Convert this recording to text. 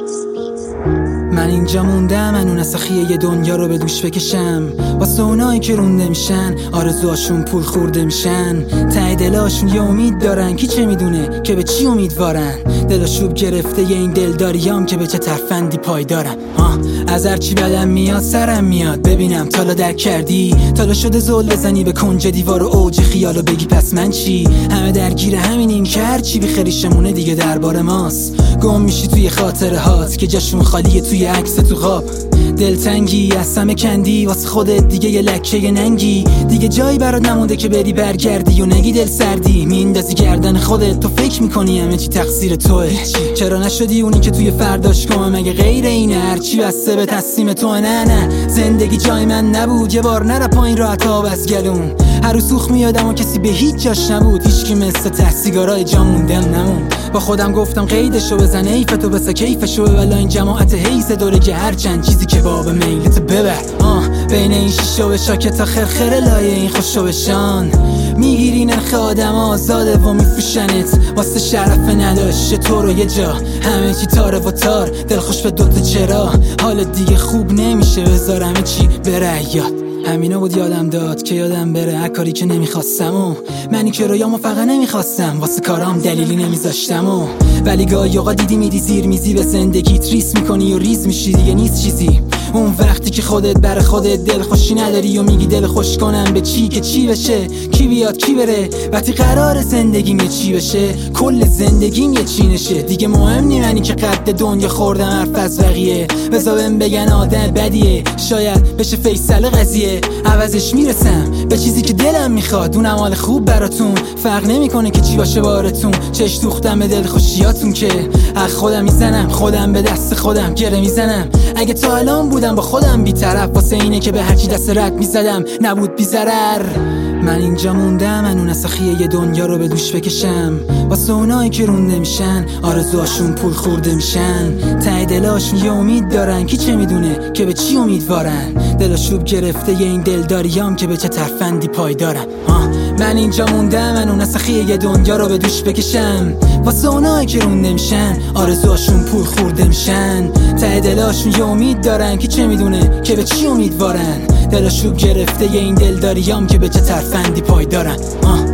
من اینجا موندم، من اون سخیه یه دنیا رو به دوش بکشم. واسه اونایی که رونده میشن، آرزوهاشون پول خورده میشن. ته دلاشون یه امید دارن، کی چه میدونه که به چی امیدوارن. دلاشوب گرفته یه این دلداریام که به چه ترفندی پایدارن. از هرچی بدم میاد سرم میاد ببینم تالا درک کردی. تالا شده زل بزنی به کنج دیوار و اوج خیالو بگی پس من چی. همه درگیر همینیم که هرچی بی خریشمونه دیگه دربار ماست. گم میشی توی خاطره هات که جاشون خالیه توی عکس تو خواب. دلتنگی از همه کندی واسه خودت دیگه یه لکه ننگی. دیگه جایی برات نمونده که بری برگردی و نگی دل سردی. میندازی گردن خودت، تو فکر میکنی همه چی تقصیر توه. چرا نشدی اونی که توی فرداش کنه؟ مگه غیر اینه هرچی بسته به تصمیم تو؟ نه زندگی جای من نبود، یه بار نره پایین راحت آب از گلون. هر روز سوخ میادم و کسی به هیچ جاش نبود. هیچکی مثل ته سیگارای جا موندم نمون. با خودم گفتم قیدشو بزن، حیفتو بسه کیفشو ببلا. این جماعت حیث دوره که هر چند چیزی که باب میلت ببر. بین این شیشو به شاکت تا خرخره لایه این خوشو بشان. میگیری نرخ آدم آزاده و میفروشنت واسه شرف نداشته تو رو یه جا. همه چی تاره و تار، دل خوش به دوتا چرا. حالت دیگه خوب نمیشه، بذار همه چی بره یاد. همینا بود یادم داد که یادم بره هر کاری که نمیخواستم. و منی که رویامو فقط نمیخواستم، واسه کارام دلیلی نمیذاشتم. ولی گاهی اوقات دیدی میری زیر میزی به زندگی ریس میکنی و ریز میشی دیگه نیست چیزی. اون وقتی که خودت برای خودت دل خوشی نداری و میگی دل خوش کنم به چی که چی بشه، کی بیاد کی بره. وقتی قرار زندگیم یه چی بشه، کل زندگیم یه چی نشه. دیگه مهم نی منی که قد دنیا خوردم حرف از بقیه. بذارم بگن آدم بدیه، شاید بشه فیصله قضیه. عوضش میرسم به چیزی که دلم میخواد. اون عمال خوب براتون فرق نمیکنه که چی باشه بارتون. چش دوختم به دل خوشیاتون که از خودم میزنم، خودم به دست خودم گره میزنم. اگه تا الان بودم با خودم بی‌طرف، واسه اینه که به هرچی دست رد میزدم نبود بی ضرر. من اینجا موندم، من اون سخیه یه دنیا رو به دوش بکشم. واسه اونایی که رونده میشن، آرزوهاشون پول خورده میشن. ته دلاشون یه امید دارن، کی چه میدونه که به چی امیدوارن. دلاشوب گرفته یه این دلداریام که به چه ترفندی پایدارن. من اینجا موندم، من اون سخیه یه دنیا رو به دوش بکشم. واسه اونایی که رونده میشن، آرزوهاشون پول خورده میشن. ته دلاشون یه امید دارن، کی چه میدونه که به چی امیدوارن. دلاشوب گرفته یه این دلداریام که به چه ترفندی پایدارن.